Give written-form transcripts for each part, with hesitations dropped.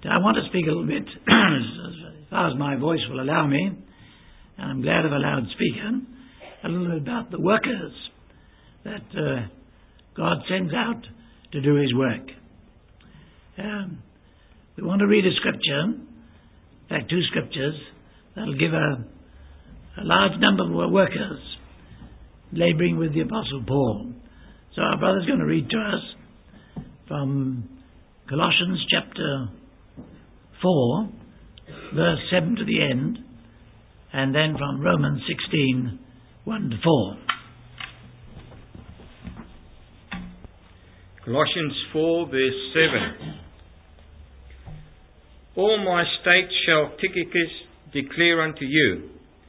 I want to speak a little bit, as far as my voice will allow me, and I'm glad of a loudspeaker, a little bit about the workers that God sends out to do His work. We want to read a scripture, in fact 2 scriptures, that will give a large number of workers labouring with the Apostle Paul. So our brother's going to read to us from Colossians chapter 4, verse 7 to the end, and then from Romans 16, 1 to 4. Colossians 4, verse 7. All my state shall Tychicus declare unto you,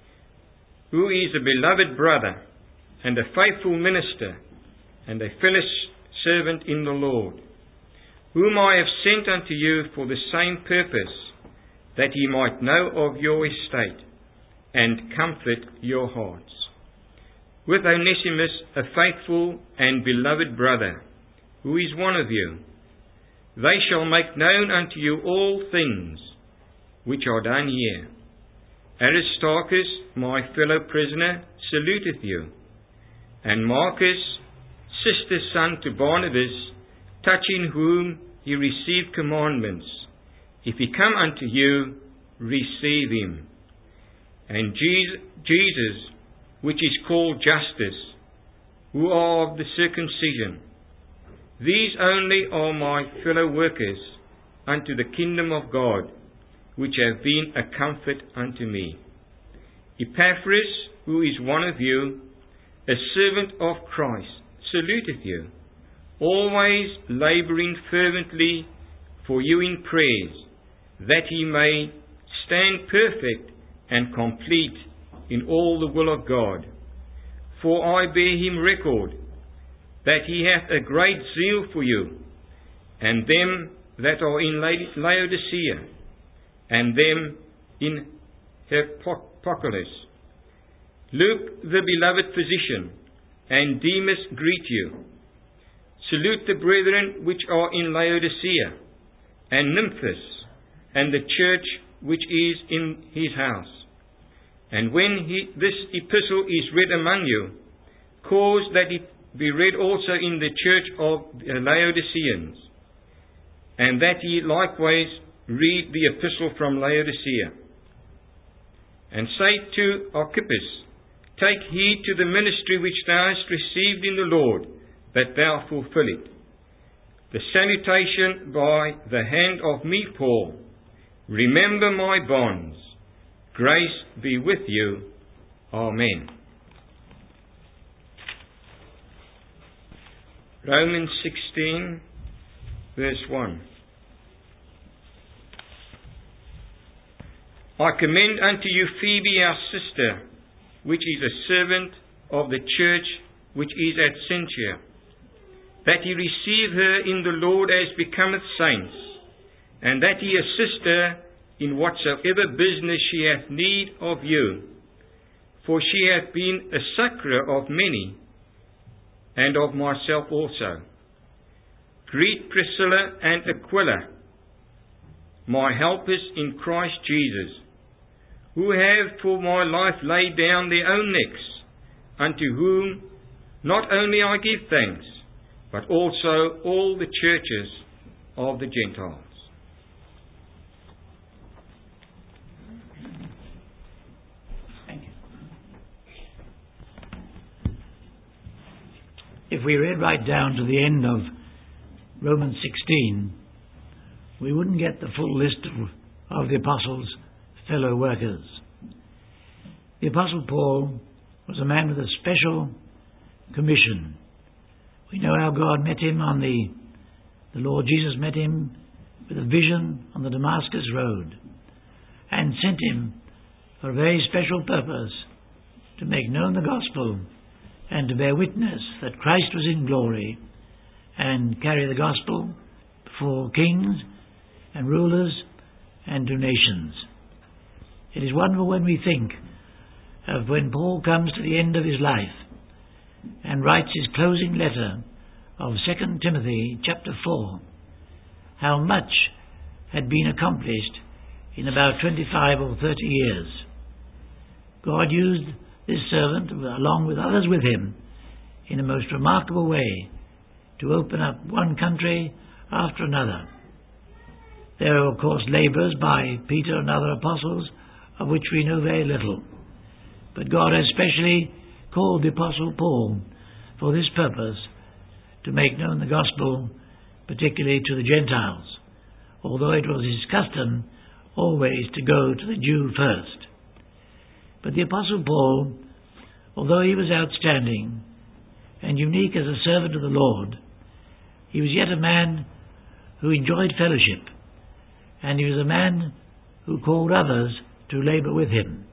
who is a beloved brother, and a faithful minister, and a fellow servant in the Lord, whom I have sent unto you for the same purpose, that ye might know of your estate, and comfort your hearts. With Onesimus, a faithful and beloved brother, who is one of you, they shall make known unto you all things which are done here. Aristarchus, my fellow prisoner, saluteth you, and Marcus, sister's son to Barnabas, touching whom he received commandments. If he come unto you, receive him. And Jesus, which is called Justus, who are of the circumcision. These only are my fellow workers unto the kingdom of God, which have been a comfort unto me. Epaphras, who is one of you, a servant of Christ, saluteth you, always labouring fervently for you in prayers, that he may stand perfect and complete in all the will of God. For I bear him record, that he hath a great zeal for you, and them that are in Laodicea, and them in Hierapolis. Luke, the beloved physician, and Demas greet you. Salute the brethren which are in Laodicea, and Nymphas, and the church which is in his house. And when this epistle is read among you, cause that it be read also in the church of the Laodiceans, and that ye likewise read the epistle from Laodicea. And say to Archippus, take heed to the ministry which thou hast received in the Lord, that thou fulfill it. The salutation by the hand of me, Paul. Remember my bonds. Grace be with you. Amen. Romans 16, verse 1. I commend unto you Phoebe our sister, which is a servant of the church which is at Cenchrea, that ye receive her in the Lord as becometh saints, and that ye assist her in whatsoever business she hath need of you. For she hath been a succourer of many, and of myself also. Greet Priscilla and Aquila, my helpers in Christ Jesus, who have for my life laid down their own necks, unto whom not only I give thanks, but also all the churches of the Gentiles. Thank you. If we read right down to the end of Romans 16, we wouldn't get the full list of the Apostles' fellow workers. The Apostle Paul was a man with a special commission. We know how God met him the Lord Jesus met him with a vision on the Damascus road and sent him for a very special purpose, to make known the gospel and to bear witness that Christ was in glory, and carry the gospel before kings and rulers and to nations. It is wonderful when we think of when Paul comes to the end of his life and writes his closing letter of 2 Timothy chapter 4, how much had been accomplished in about 25 or 30 years. God used this servant, along with others with him, in a most remarkable way to open up one country after another. There are, of course, labours by Peter and other apostles, of which we know very little. But God has specially called the Apostle Paul for this purpose, to make known the gospel, particularly to the Gentiles, although it was his custom always to go to the Jew first. But the Apostle Paul, although he was outstanding and unique as a servant of the Lord, he was yet a man who enjoyed fellowship, and he was a man who called others to labour with him.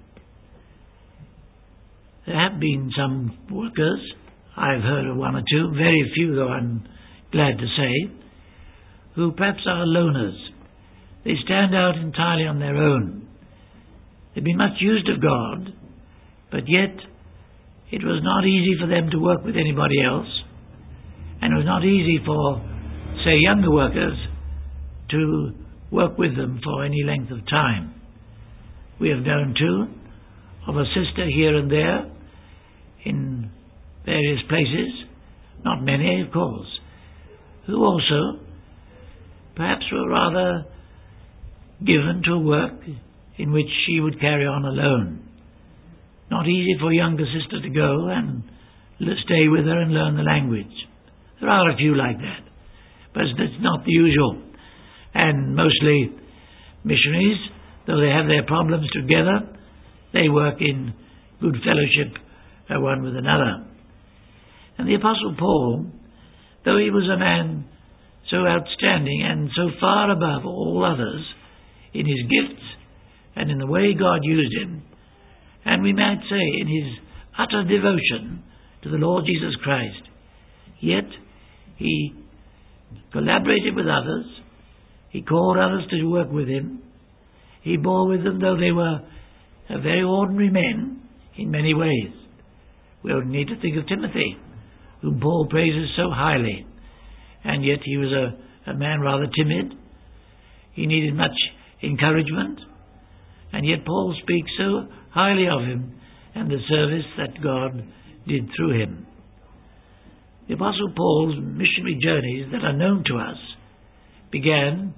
There have been some workers, I've heard of one or two, very few though I'm glad to say, who perhaps are loners. They stand out entirely on their own. They've been much used of God, but yet it was not easy for them to work with anybody else, and it was not easy for, say, younger workers to work with them for any length of time. We have known too of a sister here and there in various places, not many of course, who also perhaps were rather given to work in which she would carry on alone. Not easy for a younger sister to go and stay with her and learn the language. There are a few like that, but it's not the usual. And mostly missionaries, though they have their problems together, they work in good fellowship one with another. And the Apostle Paul, though he was a man so outstanding and so far above all others in his gifts and in the way God used him, and we might say in his utter devotion to the Lord Jesus Christ, yet he collaborated with others, he called others to work with him, he bore with them though they were very ordinary men in many ways. We only need to think of Timothy, whom Paul praises so highly, and yet he was a man rather timid. He needed much encouragement, and yet Paul speaks so highly of him and the service that God did through him. The Apostle Paul's missionary journeys that are known to us began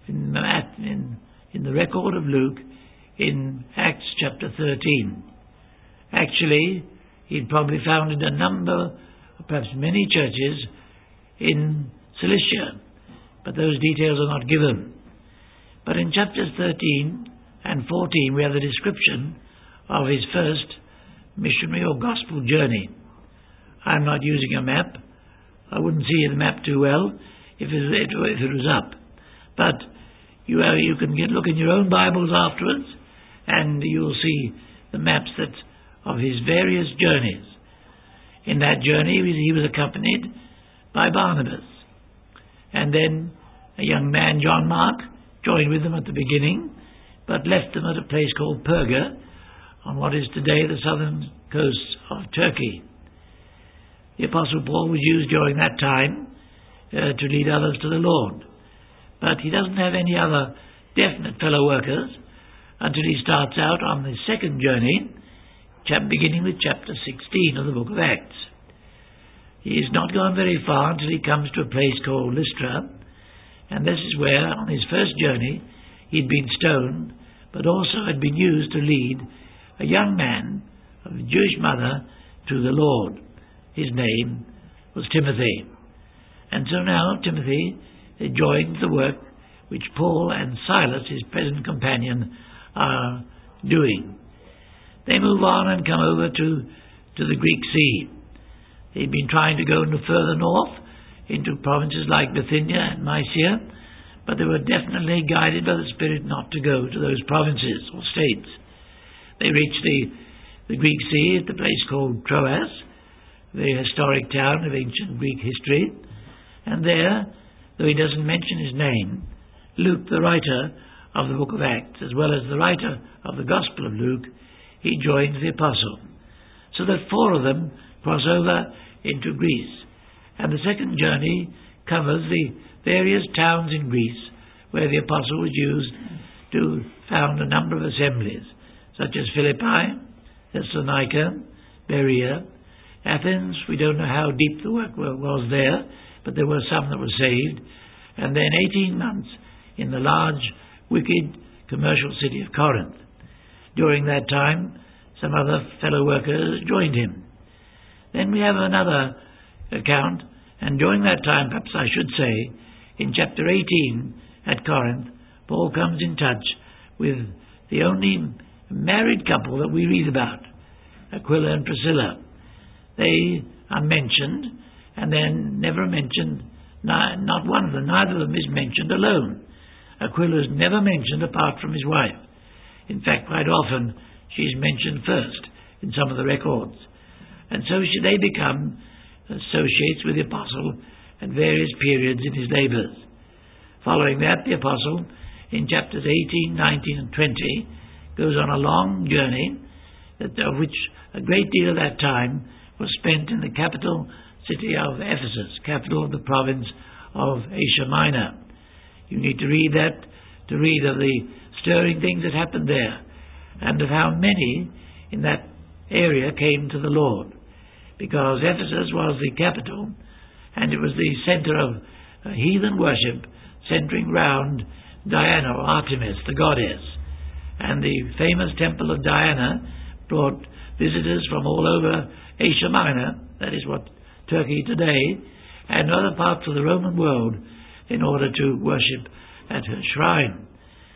in the record of Luke in Acts chapter 13. Actually, he'd probably founded a number, perhaps many churches in Cilicia, but those details are not given. But in chapters 13 and 14 we have the description of his first missionary or gospel journey. I'm not using a map. I wouldn't see the map too well if it was up. But you can look in your own Bibles afterwards, and you'll see the maps of his various journeys. In that journey he was accompanied by Barnabas, and then a young man, John Mark, joined with them at the beginning, but left them at a place called Perga on what is today the southern coast of Turkey. The Apostle Paul was used during that time to lead others to the Lord, but he doesn't have any other definite fellow workers until he starts out on the second journey, beginning with chapter 16 of the book of Acts. He has not gone very far until he comes to a place called Lystra, and this is where, on his first journey, he'd been stoned, but also had been used to lead a young man of a Jewish mother to the Lord. His name was Timothy. And so now Timothy joins the work which Paul and Silas, his present companion, are doing. They move on and come over to the Greek Sea. They've been trying to go no further north into provinces like Bithynia and Mysia, but they were definitely guided by the Spirit not to go to those provinces or states. They reached the Greek Sea at the place called Troas, the historic town of ancient Greek history, and there, though he doesn't mention his name, Luke, the writer of the book of Acts, as well as the writer of the Gospel of Luke, he joins the apostle, so that four of them cross over into Greece. And the second journey covers the various towns in Greece where the apostle was used to found a number of assemblies, such as Philippi, Thessalonica, Berea, Athens. We don't know how deep the work was there, but there were some that were saved. And then 18 months in the large, wicked, commercial city of Corinth. During that time, some other fellow workers joined him. Then we have another account, and during that time, perhaps I should say, in chapter 18 at Corinth, Paul comes in touch with the only married couple that we read about, Aquila and Priscilla. They are mentioned, and then never mentioned, not one of them, neither of them is mentioned alone. Aquila is never mentioned apart from his wife. In fact, quite often she's mentioned first in some of the records. And so they become associates with the apostle at various periods in his labours. Following that, the apostle, in chapters 18, 19 and 20, goes on a long journey, of which a great deal of that time was spent in the capital city of Ephesus, capital of the province of Asia Minor. You need to read that to read of the stirring things that happened there, and of how many in that area came to the Lord, because Ephesus was the capital, and it was the centre of heathen worship, centering round Diana, or Artemis, the goddess. And the famous temple of Diana brought visitors from all over Asia Minor, that is what Turkey today, and other parts of the Roman world, in order to worship at her shrine.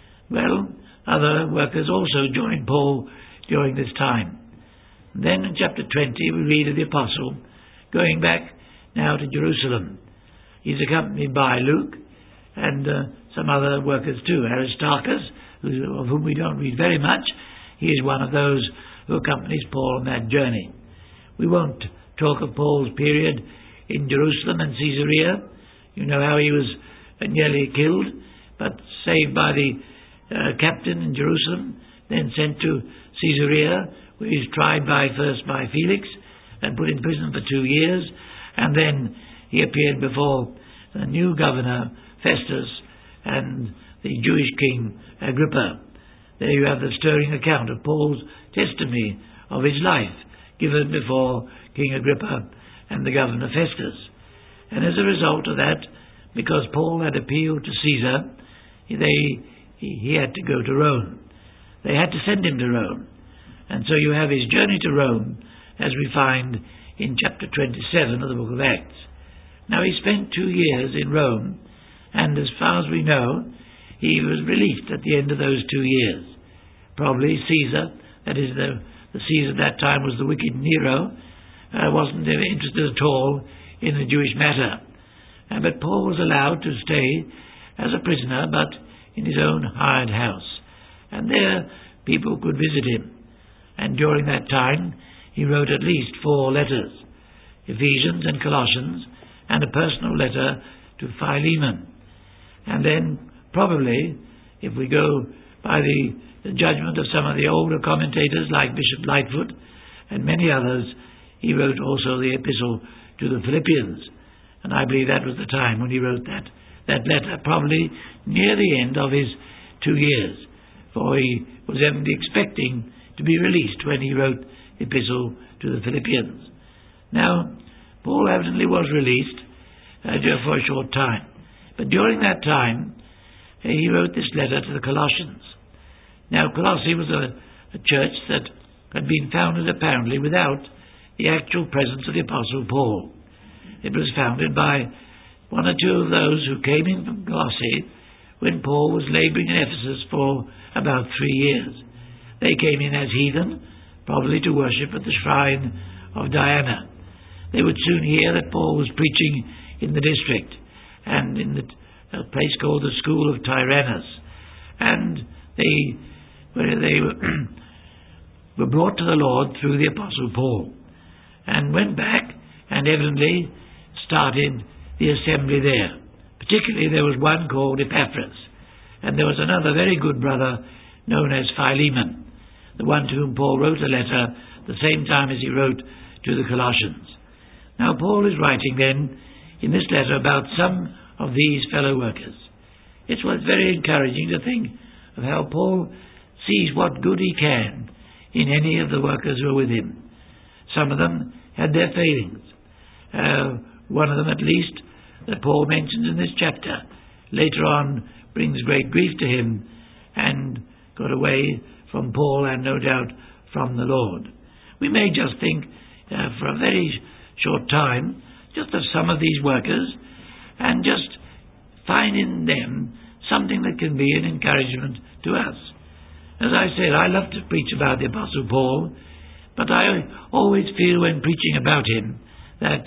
Well, other workers also joined Paul during this time. Then in chapter 20 we read of the apostle going back now to Jerusalem. He's accompanied by Luke and some other workers too. Aristarchus, of whom we don't read very much, he is one of those who accompanies Paul on that journey. We won't talk of Paul's period in Jerusalem and Caesarea. You know how he was nearly killed, but saved by the captain in Jerusalem, then sent to Caesarea, where he was tried first by Felix and put in prison for 2 years, and then he appeared before the new governor Festus and the Jewish king Agrippa. There you have the stirring account of Paul's testimony of his life given before King Agrippa and the governor Festus. And as a result of that, because Paul had appealed to Caesar, he had to go to Rome. They had to send him to Rome. And so you have his journey to Rome, as we find in chapter 27 of the book of Acts. Now he spent 2 years in Rome, and as far as we know, he was released at the end of those 2 years. Probably Caesar, that is the Caesar at that time was the wicked Nero, wasn't interested at all in the Jewish matter. But Paul was allowed to stay as a prisoner, but in his own hired house. And there people could visit him. And during that time he wrote at least 4 letters, Ephesians and Colossians, and a personal letter to Philemon. And then probably, if we go by the judgment of some of the older commentators like Bishop Lightfoot and many others, he wrote also the epistle to the Philippians. And I believe that was the time when he wrote that letter, probably near the end of his 2 years, for he was evidently expecting to be released when he wrote the epistle to the Philippians. Now, Paul evidently was released for a short time. But during that time, he wrote this letter to the Colossians. Now, Colossae was a church that had been founded apparently without the actual presence of the Apostle Paul. It was founded by 1 or 2 of those who came in from Colossae when Paul was labouring in Ephesus for about 3 years. They came in as heathen, probably to worship at the shrine of Diana. They would soon hear that Paul was preaching in the district and in a place called the School of Tyrannus. And they were brought to the Lord through the Apostle Paul, and went back and evidently started the assembly there. Particularly there was one called Epaphras, and there was another very good brother known as Philemon, the one to whom Paul wrote a letter the same time as he wrote to the Colossians. Now Paul is writing then in this letter about some of these fellow workers. It was very encouraging to think of how Paul sees what good he can in any of the workers who are with him. Some of them had their failings. One of them, at least, that Paul mentions in this chapter, later on brings great grief to him and got away from Paul and no doubt from the Lord. We may just think for a very short time just of some of these workers and just find in them something that can be an encouragement to us. As I said, I love to preach about the Apostle Paul, but I always feel when preaching about him that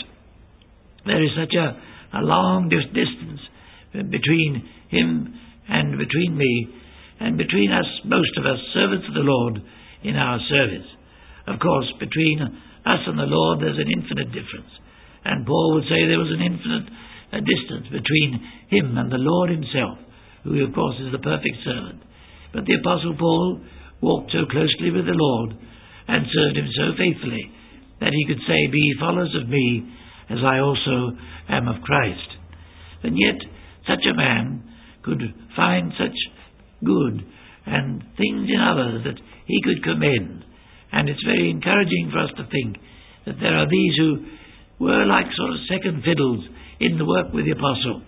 there is such a long distance between him and between me and between us, most of us, servants of the Lord in our service. Of course, between us and the Lord there's an infinite difference. And Paul would say there was an infinite distance between him and the Lord himself, who of course is the perfect servant. But the Apostle Paul walked so closely with the Lord and served him so faithfully that he could say, "Be ye followers of me, as I also am of Christ." And yet such a man could find such good and things in others that he could commend. And it's very encouraging for us to think that there are these who were like sort of second fiddles in the work with the Apostle,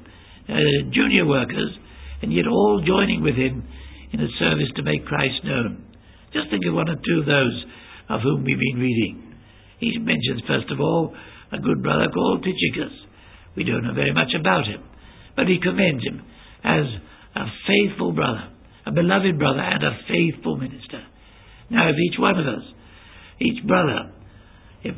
junior workers, and yet all joining with him in a service to make Christ known. Just think of one or two of those of whom we've been reading. He mentions, first of all, a good brother called Tychicus. We don't know very much about him, but he commends him as a faithful brother, a beloved brother and a faithful minister. Now, if each one of us, each brother, if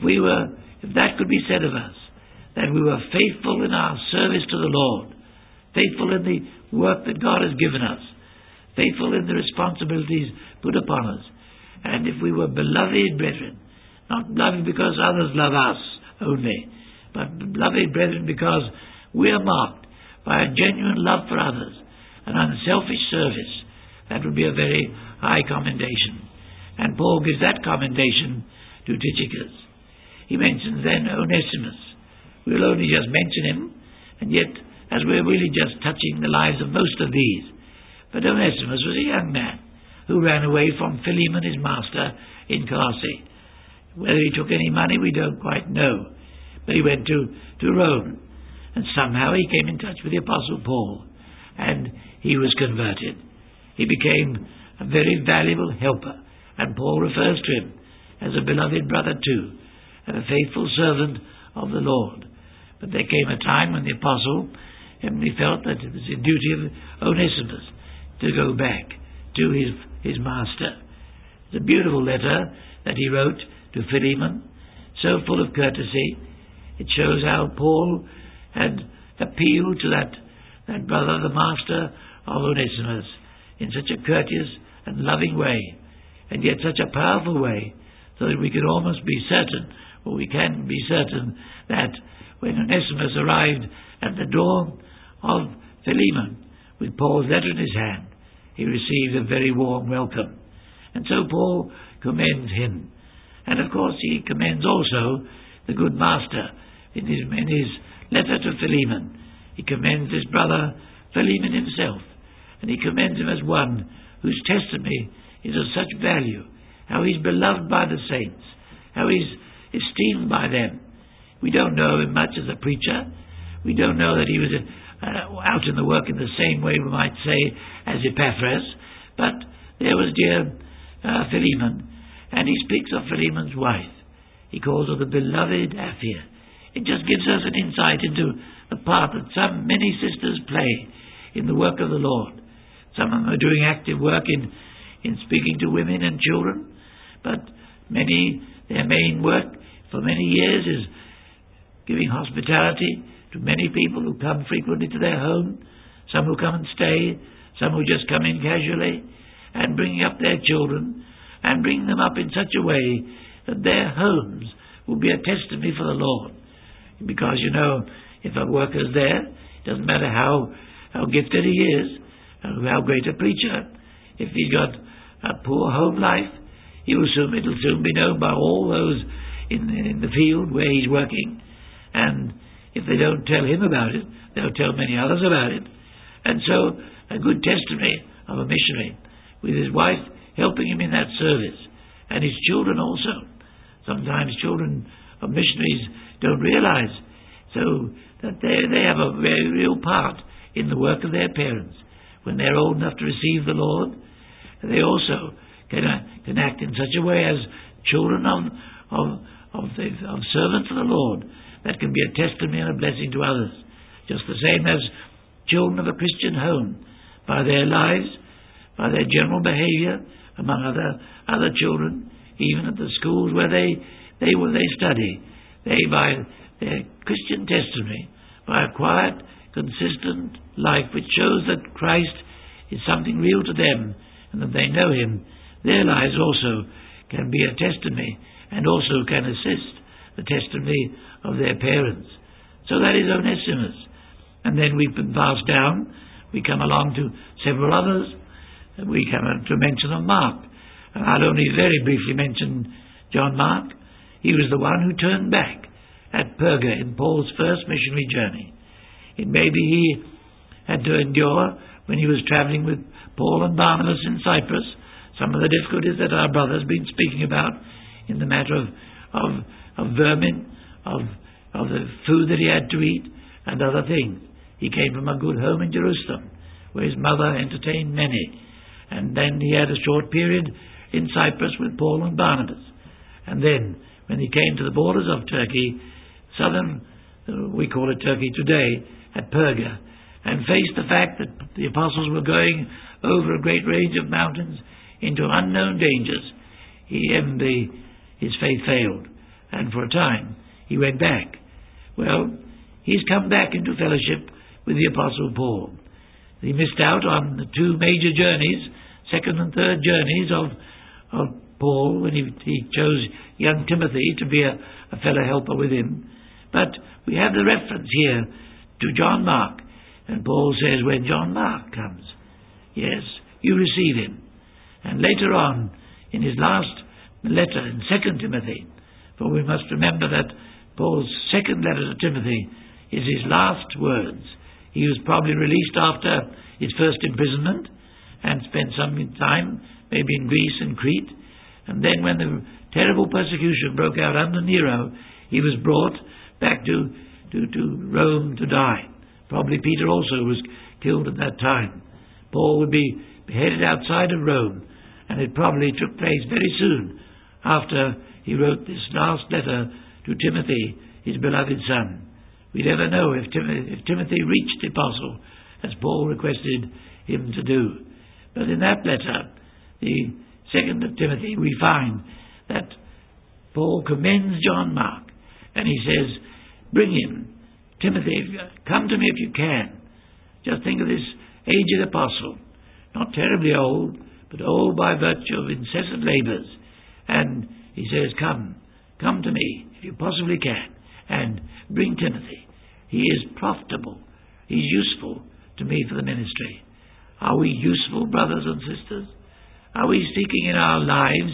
that could be said of us, that we were faithful in our service to the Lord, faithful in the work that God has given us, faithful in the responsibilities put upon us, and if we were beloved brethren, not beloved because others love us only, but beloved brethren because we are marked by a genuine love for others, an unselfish service, that would be a very high commendation. And Paul gives that commendation to Tychicus. He mentions then Onesimus. We'll only just mention him, and yet as we're really just touching the lives of most of these. But Onesimus was a young man who ran away from Philemon, his master, in Colossae. Whether he took any money, we don't quite know. But he went to Rome, and somehow he came in touch with the Apostle Paul, and he was converted. He became a very valuable helper, and Paul refers to him as a beloved brother too, and a faithful servant of the Lord. But there came a time when the Apostle he felt that it was the duty of Onesimus to go back to his master. It's a beautiful letter that he wrote to Philemon, so full of courtesy. It shows how Paul had appealed to that brother, the master of Onesimus, in such a courteous and loving way, and yet such a powerful way, so that we can almost be certain, or we can be certain, that when Onesimus arrived at the door of Philemon with Paul's letter in his hand, he received a very warm welcome. And so Paul commends him. And of course he commends also the good master in his letter to Philemon. He commends his brother Philemon himself, and he commends him as one whose testimony is of such value, how he's beloved by the saints, how he's esteemed by them. We don't know him much as a preacher. We don't know that he was out in the work in the same way, we might say, as Epaphras, but there was dear Philemon, and he speaks of Philemon's wife. He calls her the beloved Apphia. It just gives us an insight into the part that many sisters play in the work of the Lord. Some of them are doing active work in speaking to women and children, but their main work for many years is giving hospitality to many people who come frequently to their home, some who come and stay, some who just come in casually, and bringing up their children and bringing them up in such a way that their homes will be a testimony for the Lord. Because, if a worker's there, it doesn't matter how gifted he is, how great a preacher, if he's got a poor home life, it'll soon be known by all those in the field where he's working. And if they don't tell him about it, they'll tell many others about it. And so a good testimony of a missionary, with his wife helping him in that service, and his children also. Sometimes children of missionaries don't realize so that they have a very real part in the work of their parents. When they're old enough to receive the Lord, they also can act in such a way as children of servants of the Lord that can be a testimony and a blessing to others. Just the same as children of a Christian home, by their lives, by their general behavior among other children, even at the schools where they study, they by their Christian testimony, by a quiet, consistent life which shows that Christ is something real to them and that they know Him, their lives also can be a testimony and also can assist the testimony of their parents. So that is Onesimus. And then we've been passed down. We come along to several others. We come to mention of Mark. And I'll only very briefly mention John Mark. He was the one who turned back at Perga in Paul's first missionary journey. It may be he had to endure, when he was travelling with Paul and Barnabas in Cyprus, some of the difficulties that our brother's been speaking about in the matter of vermin, of the food that he had to eat, and other things. He came from a good home in Jerusalem, where his mother entertained many. And then he had a short period in Cyprus with Paul and Barnabas. And then, when he came to the borders of Turkey, we call it Turkey today, at Perga, and faced the fact that the apostles were going over a great range of mountains into unknown dangers, his faith failed, and for a time he went back. Well, he's come back into fellowship with the Apostle Paul. He missed out on the two major journeys, second and third journeys of Paul, when he chose young Timothy to be a fellow helper with him. But we have the reference here to John Mark, and Paul says, when John Mark comes, yes, you receive him. And later on, in his last letter in 2 Timothy, for we must remember that Paul's second letter to Timothy is his last words. He was probably released after his first imprisonment and spent some time maybe in Greece and Crete. And then when the terrible persecution broke out under Nero, he was brought back to Rome to die. Probably Peter also was killed at that time. Paul would be beheaded outside of Rome, and it probably took place very soon after he wrote this last letter to Timothy, his beloved son. We never know if Timothy reached the apostle, as Paul requested him to do. But in that letter, the 2nd of Timothy, we find that Paul commends John Mark, and he says, bring him. Timothy, come to me if you can. Just think of this aged apostle, not terribly old, but old by virtue of incessant labours. And he says, come to me if you possibly can, and bring Timothy. He is profitable. He's useful to me for the ministry. Are we useful, brothers and sisters? Are we seeking in our lives,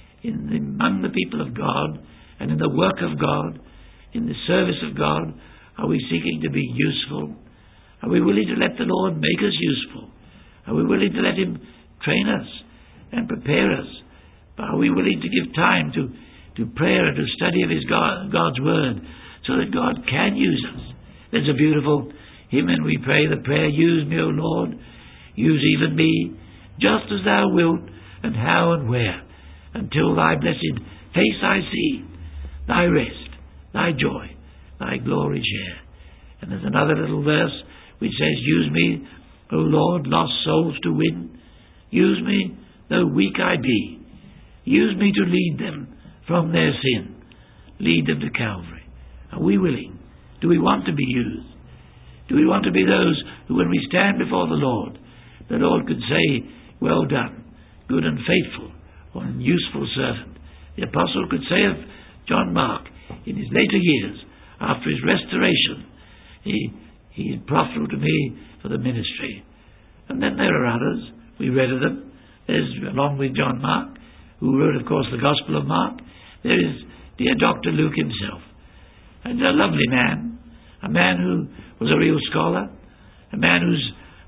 among the people of God, and in the work of God, in the service of God, are we seeking to be useful? Are we willing to let the Lord make us useful? Are we willing to let Him train us and prepare us? Are we willing to give time to prayer and to study of God's Word, so that God can use us? There's a beautiful hymn, and we pray the prayer, use me, O Lord, use even me, just as thou wilt, and how and where, until thy blessed face I see, thy rest, thy joy, thy glory share. And there's another little verse which says, use me, O Lord, lost souls to win. Use me, though weak I be. Use me to lead them from their sin. Lead them to Calvary. Are we willing? Do we want to be used? Do we want to be those who, when we stand before the Lord could say, well done, good and faithful, or a useful servant? The apostle could say of John Mark, in his later years, after his restoration, he is profitable to me for the ministry. And then there are others. We read of them. There's, along with John Mark, who wrote, of course, the Gospel of Mark, there is dear Dr. Luke himself. And a lovely man, a man who was a real scholar, a man whose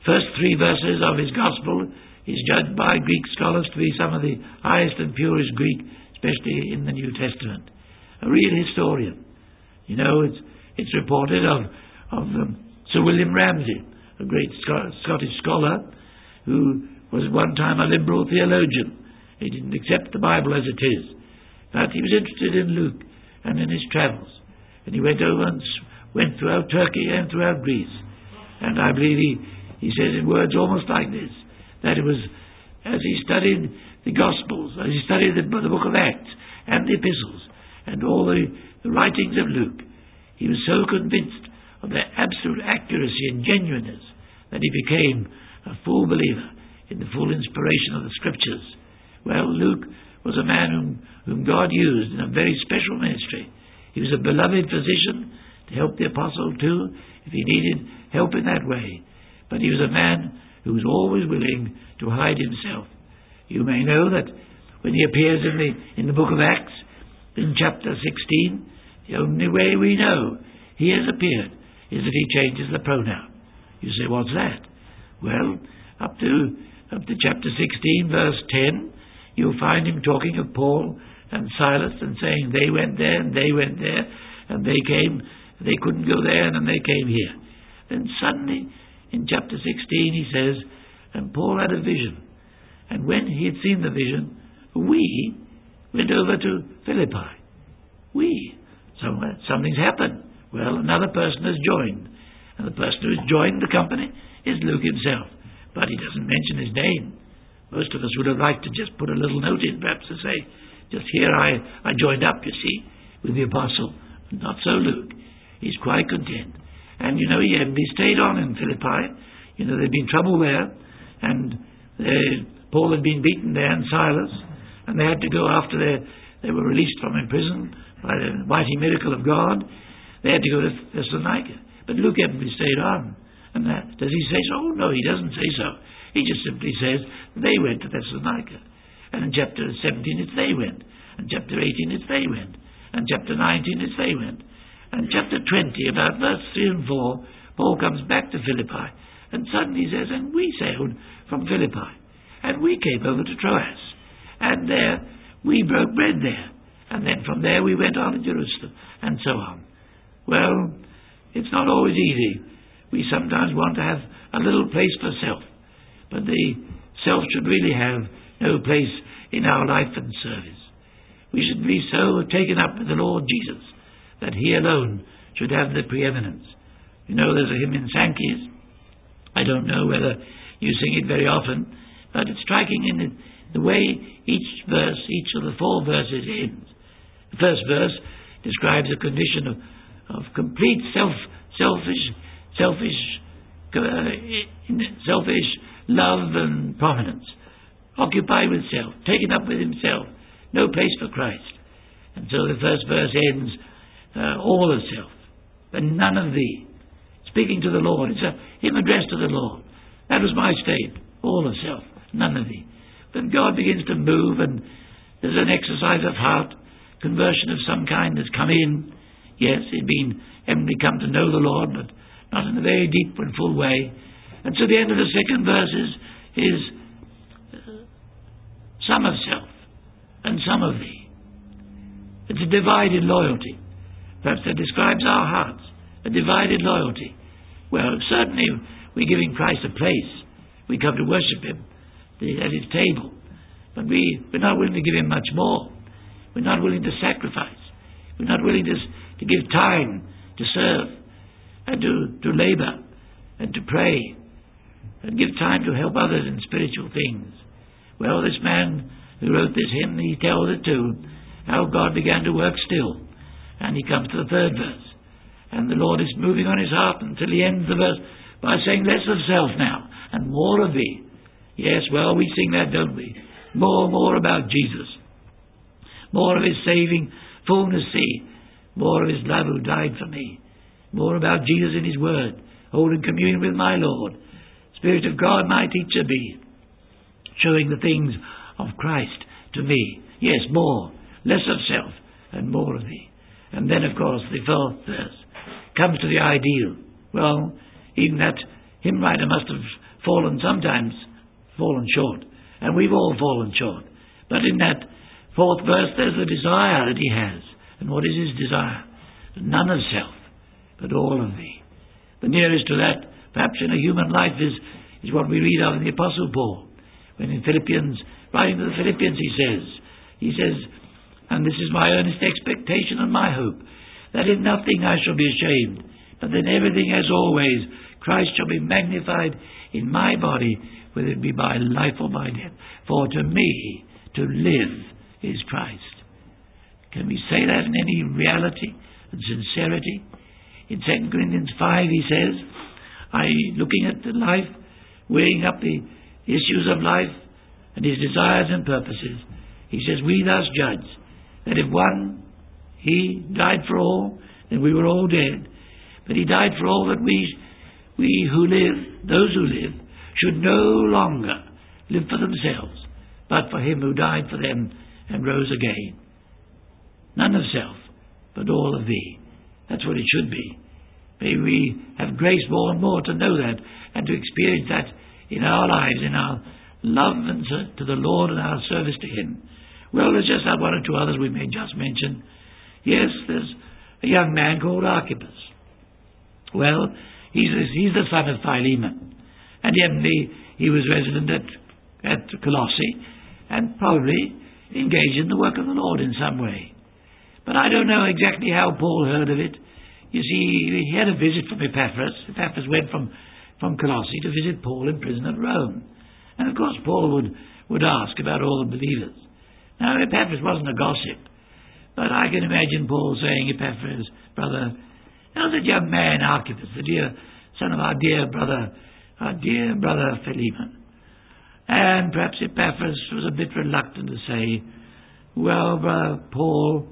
first 3 verses of his Gospel is judged by Greek scholars to be some of the highest and purest Greek, especially in the New Testament. A real historian. You know, it's reported of Sir William Ramsay, a great Scottish scholar who was at one time a liberal theologian. He didn't accept the Bible as it is, but he was interested in Luke and in his travels. And he went over and went throughout Turkey and throughout Greece. And I believe he says in words almost like this, that it was as he studied the Gospels, as he studied the book of Acts and the epistles and all the writings of Luke, he was so convinced of their absolute accuracy and genuineness that he became a full believer in the full inspiration of the Scriptures. Well, Luke was a man whom God used in a very special ministry. He was a beloved physician to help the apostle too, if he needed help in that way. But he was a man who was always willing to hide himself. You may know that when he appears in the book of Acts, in chapter 16, the only way we know he has appeared is that he changes the pronoun. You say, what's that? Well, up to chapter 16, verse 10, you'll find him talking of Paul and Silas and saying they went there and they went there and they came, they couldn't go there and they came here. Then suddenly in chapter 16 he says, and Paul had a vision. And when he had seen the vision, we went over to Philippi. Something's happened. Well, another person has joined. And the person who has joined the company is Luke himself. But he doesn't mention his name. Most of us would have liked to just put a little note in, perhaps to say, just here I joined up, you see, with the apostle. Not so Luke. He's quite content. And, you know, he stayed on in Philippi. You know, there'd been trouble there. And Paul had been beaten there, and Silas. And they had to go after they were released from prison by the mighty miracle of God. They had to go to Thessalonica. But Luke hadn't stayed on. And does he say so? Oh, no, he doesn't say so. He just simply says they went to Thessalonica. And in chapter 17 it's they went. And chapter 18 it's they went. And chapter 19 it's they went. And chapter 20, about verse 3 and 4, Paul comes back to Philippi. And suddenly he says, and we sailed from Philippi. And we came over to Troas. And there we broke bread there. And then from there we went on to Jerusalem. And so on. Well, it's not always easy. We sometimes want to have a little place for self. But the self should really have no place in our life and service. We should be so taken up with the Lord Jesus that he alone should have the preeminence. You know, there's a hymn in Sankey's. I don't know whether you sing it very often, but it's striking in the way each of the 4 verses ends. The first verse describes a condition of complete selfish love and prominence. Occupied with self, taken up with himself, no place for Christ. And so the first verse ends, all of self, but none of thee. Speaking to the Lord, it's a hymn addressed to the Lord. That was my state, all of self, none of thee. But God begins to move, and there's an exercise of heart, conversion of some kind has come in. Yes, he'd been evidently come to know the Lord, but not in a very deep and full way. And so the end of the second verse is some of self and some of thee. It's a divided loyalty. Perhaps that describes our hearts, a divided loyalty. Well, certainly we're giving Christ a place. We come to worship him at his table. But we're not willing to give him much more. We're not willing to sacrifice. We're not willing to give time to serve and to labor and to pray and give time to help others in spiritual things. Well, this man who wrote this hymn, he tells it too, how God began to work still. And he comes to the third verse. And the Lord is moving on his heart until he ends the verse by saying, less of self now and more of thee. Yes, well, we sing that, don't we? More about Jesus. More of his saving fullness, see. More of his love who died for me. More about Jesus in his word. Holding communion with my Lord. Spirit of God, my teacher be. Showing the things of Christ to me. Yes, more. Less of self and more of thee. And then, of course, the 4th verse comes to the ideal. Well, even that hymn writer must have sometimes fallen short. And we've all fallen short. But in that 4th verse, there's the desire that he has. And what is his desire? None of self, but all of thee. The nearest to that, perhaps in a human life, is what we read of in the Apostle Paul. When in Philippians, writing to the Philippians, he says, and this is my earnest expectation and my hope, that in nothing I shall be ashamed, but in everything as always, Christ shall be magnified in my body, whether it be by life or by death. For to me, to live is Christ. Can we say that in any reality and sincerity? In 2 Corinthians 5 he says, looking at the life, weighing up the issues of life and his desires and purposes, he says, we thus judge that if one, he died for all, then we were all dead. But he died for all that we who live, those who live, should no longer live for themselves, but for him who died for them and rose again. None of self, but all of thee. That's what it should be. May we have grace more and more to know that and to experience that in our lives, in our love and to the Lord and our service to him. Well, there's just one or two others we may just mention. Yes, there's a young man called Archippus. Well, he's the son of Philemon. And evidently he was resident at Colossae and probably engaged in the work of the Lord in some way. But I don't know exactly how Paul heard of it. You see, he had a visit from Epaphras. Epaphras went from Colossae to visit Paul in prison at Rome. And of course Paul would ask about all the believers. Now, Epaphras wasn't a gossip, but I can imagine Paul saying, Epaphras, brother, how's that young man Archippus, the dear son of our dear brother Philemon? And perhaps Epaphras was a bit reluctant to say, well, brother Paul,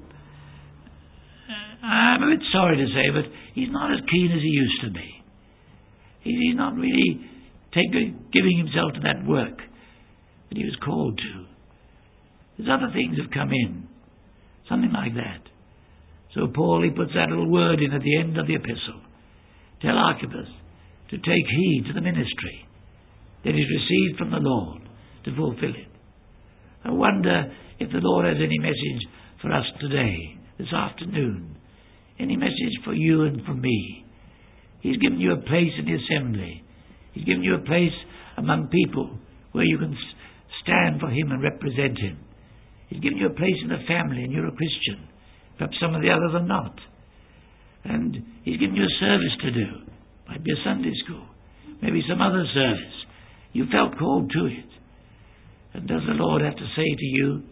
I'm a bit sorry to say, but he's not as keen as he used to be. He's not really giving himself to that work that he was called to. There's other things have come in. Something like that. So Paul, he puts that little word in at the end of the epistle. Tell Archippus to take heed to the ministry that is received from the Lord to fulfill it. I wonder if the Lord has any message for us today, this afternoon. Any message for you and for me. He's given you a place in the assembly. He's given you a place among people where you can stand for him and represent him. He's given you a place in the family and you're a Christian. Perhaps some of the others are not. And he's given you a service to do. Might be a Sunday school. Maybe some other service. You felt called to it. And does the Lord have to say to you,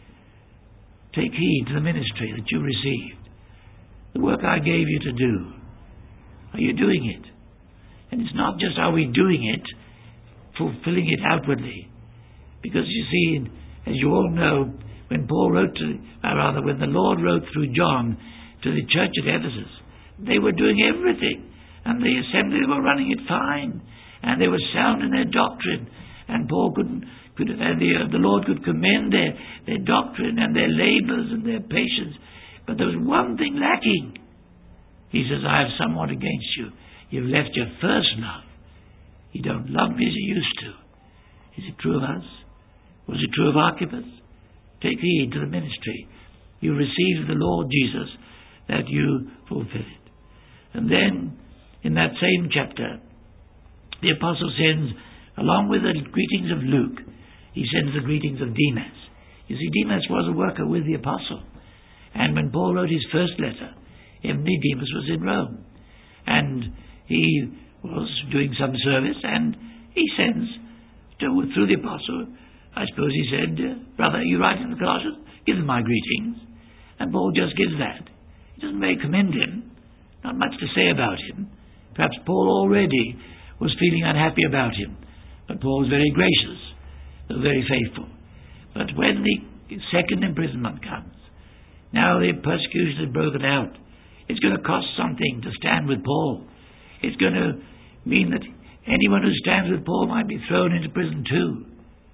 take heed to the ministry that you received? The work I gave you to do. Are you doing it? And it's not just are we doing it, fulfilling it outwardly. Because you see, as you all know, when when the Lord wrote through John to the church at Ephesus, they were doing everything. And the assembly were running it fine. And they were sound in their doctrine. And Paul the Lord could commend their doctrine and their labors and their patience. But there was one thing lacking. He says, I have somewhat against you. You've left your first love. You don't love me as you used to. Is it true of us? Was it true of Archippus? Take heed to the ministry. You received the Lord Jesus, that you fulfill it. And then, in that same chapter, the apostle sends, along with the greetings of Luke, he sends the greetings of Demas. You see, Demas was a worker with the apostle. And when Paul wrote his first letter, Demas was in Rome. And he was doing some service, and he sends through the apostle, I suppose he said, brother, you writing to the Colossians? Give them my greetings. And Paul just gives that. He doesn't very commend him. Not much to say about him. Perhaps Paul already was feeling unhappy about him. But Paul was very gracious, though very faithful. But when the second imprisonment comes, now the persecution has broken out. It's going to cost something to stand with Paul. It's going to mean that anyone who stands with Paul might be thrown into prison too.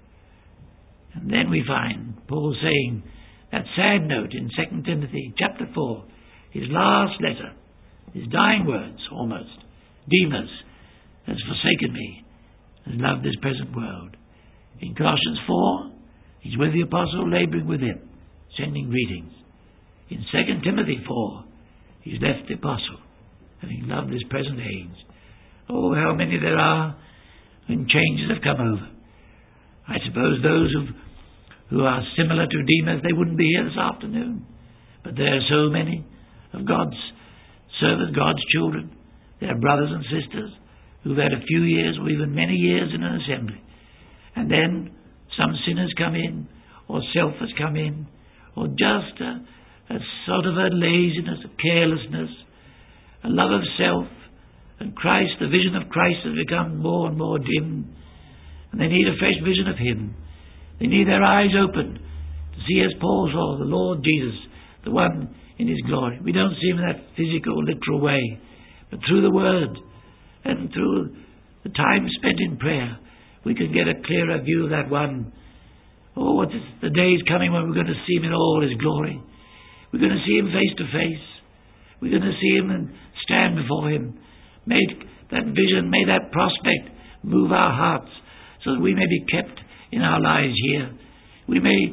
And then we find Paul saying that sad note in 2 Timothy chapter 4, his last letter, his dying words almost. Demas has forsaken me, has loved this present world. In Colossians 4, he's with the apostle, labouring with him, sending greetings. In 2 Timothy 4, he's left the apostle, having loved this present age. Oh, how many there are when changes have come over. I suppose those who are similar to Demas, they wouldn't be here this afternoon. But there are so many of God's servants, God's children, their brothers and sisters, who've had a few years or even many years in an assembly. And then some sinners come in, or self has come in, or just a sort of a laziness, a carelessness, a love of self, and Christ, the vision of Christ has become more and more dim, and they need a fresh vision of Him. They need their eyes opened to see, as Paul saw, the Lord Jesus, the one in His glory. We don't see Him in that physical, literal way, but through the Word and through the time spent in prayer, we can get a clearer view of that one. Oh, the day is coming when we're going to see Him in all His glory. We're going to see Him face to face. We're going to see Him and stand before Him. May that vision, may that prospect move our hearts so that we may be kept in our lives here. We may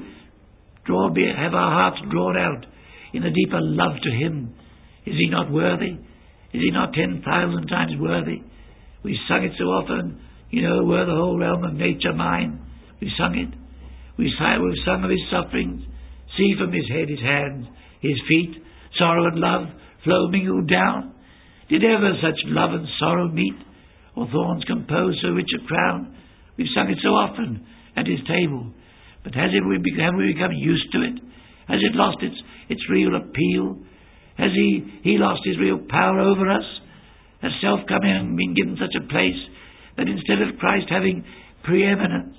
have our hearts drawn out in a deeper love to Him. Is He not worthy? Is He not 10,000 times worthy? We've sung it so often, were the whole realm of nature mine. We've sung it. We've sung of His sufferings. See from His head, His hands, His feet, sorrow and love flow mingled down. Did ever such love and sorrow meet, or thorns compose so rich a crown? We've sung it so often at His table. But have we become used to it? Has it lost its real appeal? Has He lost His real power over us? Has self come in and been given such a place that instead of Christ having preeminence,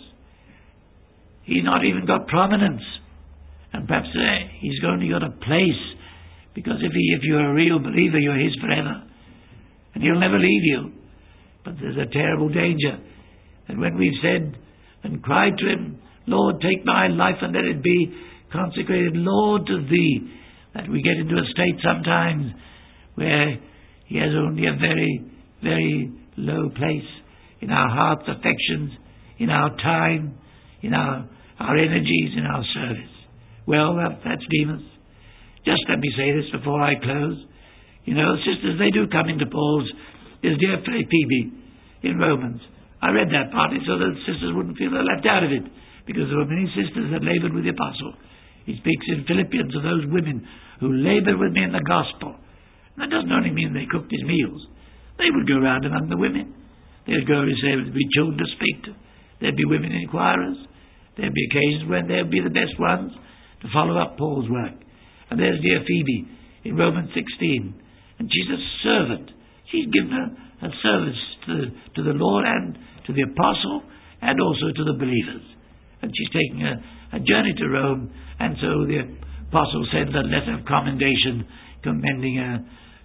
He's not even got prominence? And perhaps He's only got a place, because if you're a real believer, you're His forever. And He'll never leave you. But there's a terrible danger that when we've said and cried to Him, Lord, take my life and let it be consecrated, Lord, to Thee, that we get into a state sometimes where He has only a very, very low place in our hearts, affections, in our time, in our energies, in our service. Well, that's Demas. Just let me say this before I close. Sisters, they do come into Paul's, his dear Phoebe in Romans. I read that partly so that sisters wouldn't feel they're left out of it, because there were many sisters that laboured with the apostle. He speaks in Philippians of those women who laboured with me in the gospel. And that doesn't only mean they cooked his meals. They would go around among the women. They would go and say, there'd be children to speak to. There'd be women inquirers. There'd be occasions when they'd be the best ones to follow up Paul's work. And there's dear Phoebe in Romans 16. And she's a servant. She's given a service to the Lord and to the apostle and also to the believers. And she's taking a journey to Rome, and so the apostle sends a letter of commendation commending her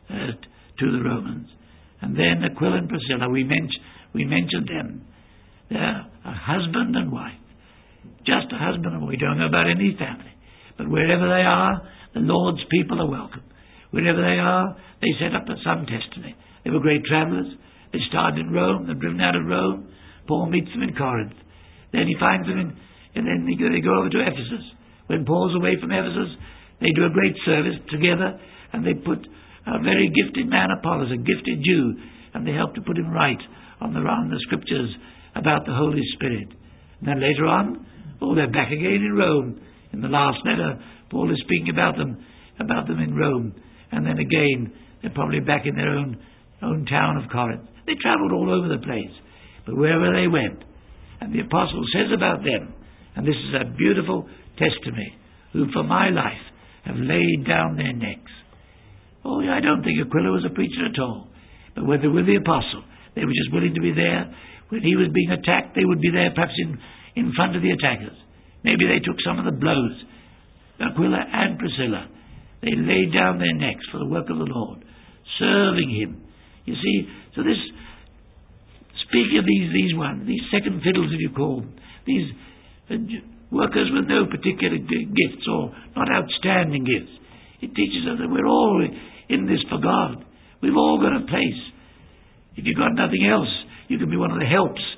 to the Romans. And then Aquila and Priscilla, we mentioned them. They're a husband and wife. Just a husband and wife. We don't know about any family. But wherever they are, the Lord's people are welcome. Wherever they are, they set up some testimony. They were great travellers. They started in Rome. They're driven out of Rome. Paul meets them in Corinth. Then he finds them and then they go over to Ephesus. When Paul's away from Ephesus, they do a great service together, and they put a very gifted man, Apollos, a gifted Jew, and they help to put him right on the scriptures about the Holy Spirit. And then later on, they're back again in Rome. In the last letter, Paul is speaking about them in Rome. And then again, they're probably back in their own town of Corinth. They travelled all over the place. But wherever they went, and the apostle says about them, and this is a beautiful testimony, who for my life have laid down their necks. I don't think Aquila was a preacher at all. But when they were with the apostle, they were just willing to be there. When he was being attacked, they would be there perhaps in front of the attackers. Maybe they took some of the blows. Aquila and Priscilla, they laid down their necks for the work of the Lord, serving Him. You see, so this, speaking of these second fiddles, if you call them, these workers with no particular gifts or not outstanding gifts, it teaches us that we're all in this for God. We've all got a place. If you've got nothing else, you can be one of the helps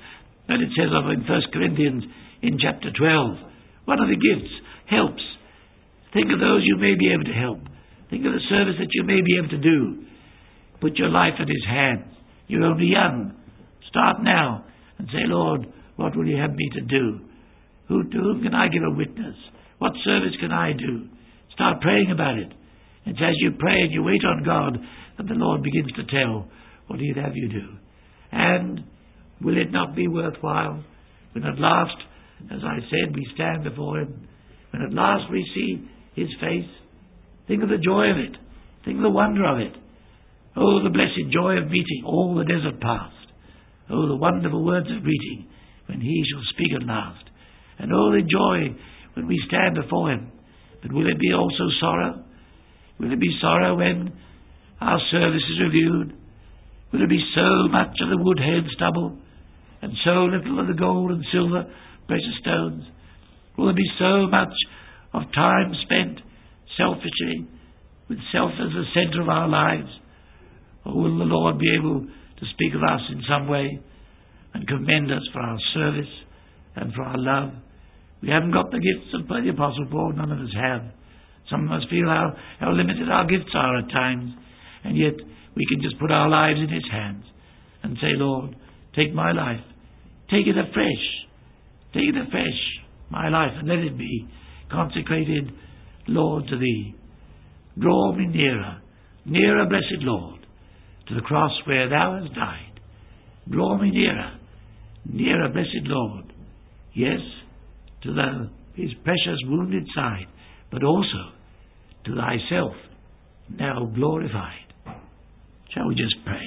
And it says of in 1 Corinthians in chapter 12, one of the gifts, helps. Think of those you may be able to help. Think of the service that you may be able to do. Put your life in His hands. You're only young. Start now and say, Lord, what will you have me to do? To whom can I give a witness? What service can I do? Start praying about it. It's as you pray and you wait on God that the Lord begins to tell what He'd have you do. And will it not be worthwhile when at last, as I said, we stand before Him, when at last we see His face? Think of the joy of it. Think of the wonder of it. Oh, the blessed joy of meeting all the desert past. Oh, the wonderful words of greeting when He shall speak at last. And oh, the joy when we stand before Him. But will it be also sorrow? Will it be sorrow when our service is reviewed? Will it be so much of the wood, hay and stubble, and so little of the gold and silver, precious stones? Will there be so much of time spent selfishly, with self as the centre of our lives? Or will the Lord be able to speak of us in some way and commend us for our service and for our love? We haven't got the gifts of the Apostle Paul, none of us have. Some of us feel how limited our gifts are at times, and yet we can just put our lives in His hands and say, Lord, take my life. Take it afresh. Take it afresh, my life, and let it be consecrated, Lord, to Thee. Draw me nearer, nearer, blessed Lord, to the cross where Thou hast died. Draw me nearer, nearer, blessed Lord, yes, to His precious wounded side, but also to Thyself, now glorified. Shall we just pray?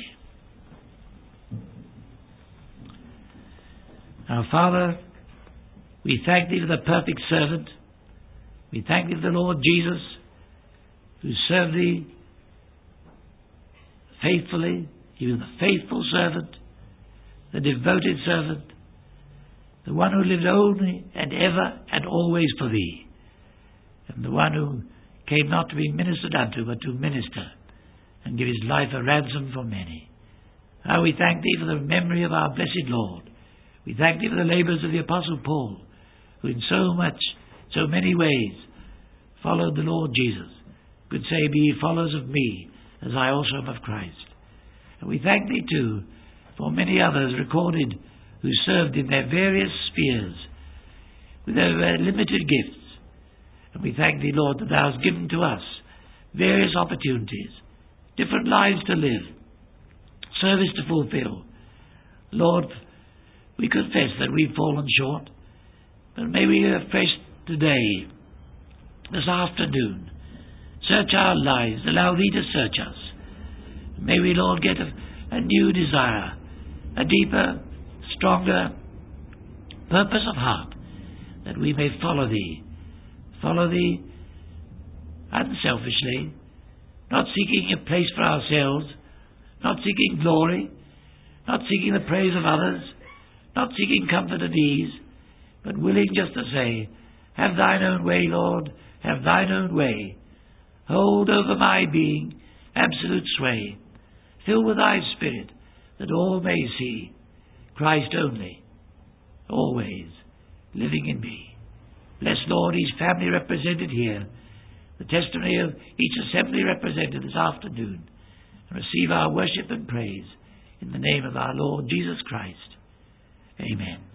Our Father, we thank Thee for the perfect servant. We thank Thee for the Lord Jesus, who served Thee faithfully. He was the faithful servant, the devoted servant, the one who lived only and ever and always for Thee, and the one who came not to be ministered unto, but to minister and give His life a ransom for many. We thank Thee for the memory of our blessed Lord. We thank Thee for the labours of the Apostle Paul, who in so many ways followed the Lord Jesus, could say, be ye followers of me, as I also am of Christ. And we thank Thee too for many others recorded who served in their various spheres with their limited gifts. And we thank Thee, Lord, that Thou hast given to us various opportunities, different lives to live, service to fulfill. Lord, we confess that we've fallen short, but may we afresh today, this afternoon, search our lives, allow Thee to search us. May we, Lord, get a new desire, a deeper, stronger purpose of heart, that we may follow Thee unselfishly, not seeking a place for ourselves, not seeking glory, not seeking the praise of others, not seeking comfort and ease, but willing just to say, have Thine own way, Lord, have Thine own way. Hold over my being absolute sway. Fill with Thy Spirit, that all may see Christ only, always living in me. Bless, Lord, each family represented here, the testimony of each assembly represented this afternoon, and receive our worship and praise in the name of our Lord Jesus Christ. Amen.